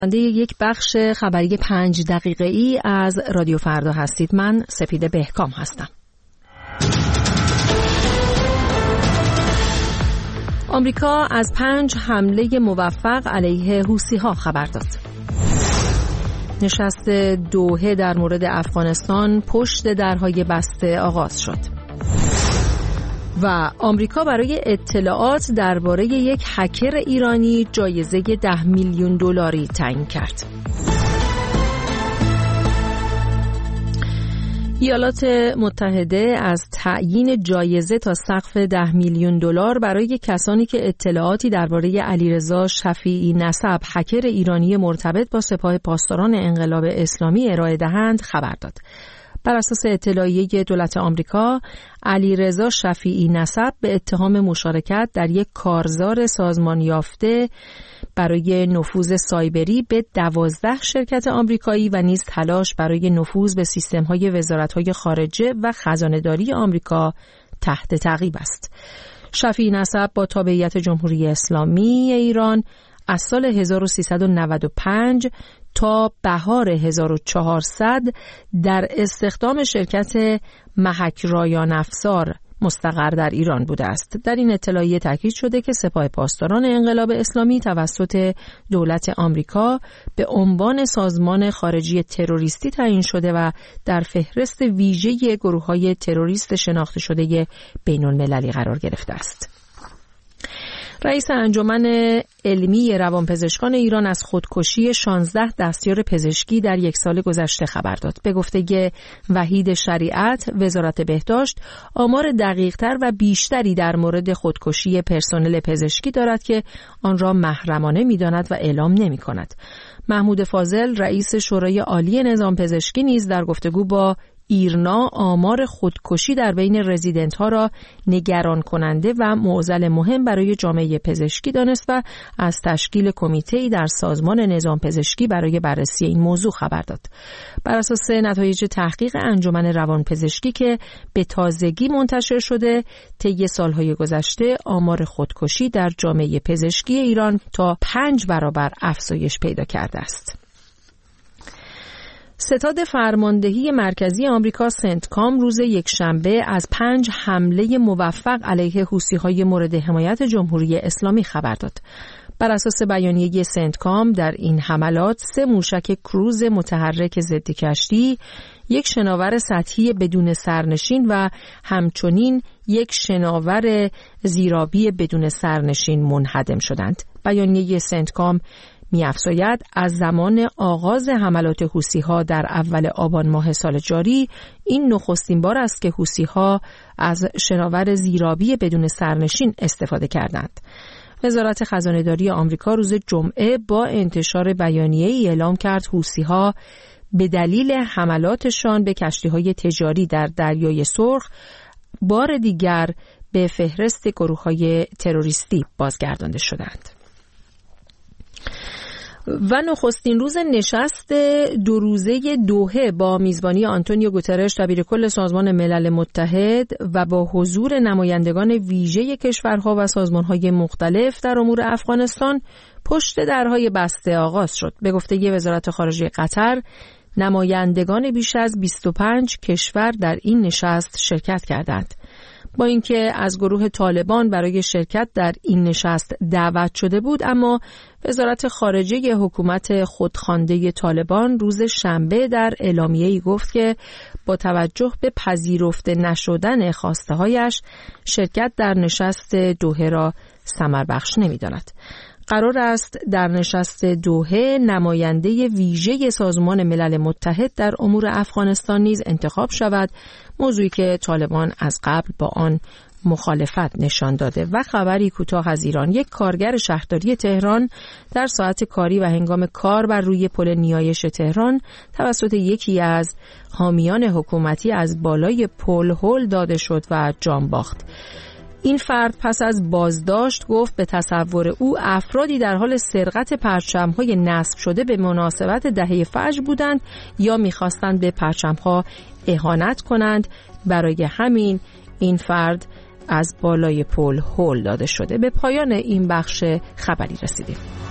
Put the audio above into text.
یک بخش خبری 5 دقیقه‌ای از رادیو فردا هستید. من سپیده بهکام هستم. آمریکا از 5 حمله موفق علیه حوثی‌ها خبر داد. نشست دوحه در مورد افغانستان پشت درهای بسته آغاز شد. و آمریکا برای اطلاعات درباره یک هکر ایرانی جایزه $10 میلیون تعیین کرد. ایالات متحده از تعیین جایزه تا سقف $10 میلیون برای کسانی که اطلاعاتی درباره علیرضا شفیعی نسب، هکر ایرانی مرتبط با سپاه پاسداران انقلاب اسلامی ارائه دهند خبر داد. بر اساس اطلاعیه دولت آمریکا، علیرضا شفیعی نسب به اتهام مشارکت در یک کارزار سازمان یافته برای نفوذ سایبری به 12 شرکت آمریکایی و نیز تلاش برای نفوذ به سیستم‌های وزارت‌های خارجه و خزانه‌داری آمریکا تحت تعقیب است. شفیعی نسب با تابعیت جمهوری اسلامی ایران از سال 1395 تا بهار 1400 در استخدام شرکت محک رایان افزار مستقر در ایران بوده است. در این اطلاعیه تاکید شده که سپاه پاسداران انقلاب اسلامی توسط دولت آمریکا به عنوان سازمان خارجی تروریستی تعیین شده و در فهرست ویژه گروه‌های تروریست شناخته شده بین‌المللی قرار گرفته است. رئیس انجمن علمی روانپزشکان ایران از خودکشی 16 دستیار پزشکی در یک سال گذشته خبر داد. به گفته وحید شریعت، وزارت بهداشت آمار دقیق‌تر و بیشتری در مورد خودکشی پرسنل پزشکی دارد که آن را محرمانه می‌داند و اعلام نمی‌کند. محمود فاضل، رئیس شورای عالی نظام پزشکی نیز در گفتگو با ایرنا آمار خودکشی در بین رزیدنت ها را نگران کننده و معضل مهم برای جامعه پزشکی دانست و از تشکیل کمیته‌ای در سازمان نظام پزشکی برای بررسی این موضوع خبر داد. بر اساس نتایج تحقیق انجمن روانپزشکی که به تازگی منتشر شده، طی سالهای گذشته آمار خودکشی در جامعه پزشکی ایران تا 5 برابر افزایش پیدا کرده است. ستاد فرماندهی مرکزی آمریکا سنتکام روز یکشنبه از 5 حمله موفق علیه حوثی‌های مورد حمایت جمهوری اسلامی خبر داد. بر اساس بیانیه سنتکام در این حملات 3 موشک کروز متحرک ضد کشتی، 1 شناور سطحی بدون سرنشین و همچنین 1 شناور زیرآبی بدون سرنشین منهدم شدند. بیانیه سنتکام می‌افزاید از زمان آغاز حملات حوثی‌ها در اول آبان ماه سال جاری، این نخستین بار است که حوثی‌ها از شناور زیرآبی بدون سرنشین استفاده کردند. وزارت خزانه‌داری آمریکا روز جمعه با انتشار بیانیه‌ای اعلام کرد حوثی‌ها به دلیل حملاتشان به کشتی‌های تجاری در دریای سرخ بار دیگر به فهرست گروه‌های تروریستی بازگردانده شدند. و نخستین روز نشست 2 روزه دوحه با میزبانی آنتونیو گوترش دبیرکل سازمان ملل متحد و با حضور نمایندگان ویژه کشورها و سازمانهای مختلف در امور افغانستان پشت درهای بسته آغاز شد. به گفته وزارت خارجه قطر، نمایندگان بیش از 25 کشور در این نشست شرکت کردند. با اینکه از گروه طالبان برای شرکت در این نشست دعوت شده بود، اما وزارت خارجه حکومت خودخوانده طالبان روز شنبه در اعلامیه‌ای گفت که با توجه به پذیرفته نشدن خواسته‌هایش شرکت در نشست دوحه را ثمربخش نمی‌داند. قرار است در نشست دوحه نماینده ویژه سازمان ملل متحد در امور افغانستان نیز انتخاب شود، موضوعی که طالبان از قبل با آن مخالفت نشان داده. و خبری کوتاه از ایران، یک کارگر شهرداری تهران در ساعت کاری و هنگام کار بر روی پل نیایش تهران توسط یکی از حامیان حکومتی از بالای پل هل داده شد و جان باخت. این فرد پس از بازداشت گفت به تصور او افرادی در حال سرقت پرچم‌های نصب شده به مناسبت دهه فجر بودند یا می‌خواستند به پرچم‌ها اهانت کنند. برای همین این فرد از بالای پل هل داده شده. به پایان این بخش خبری رسیدیم.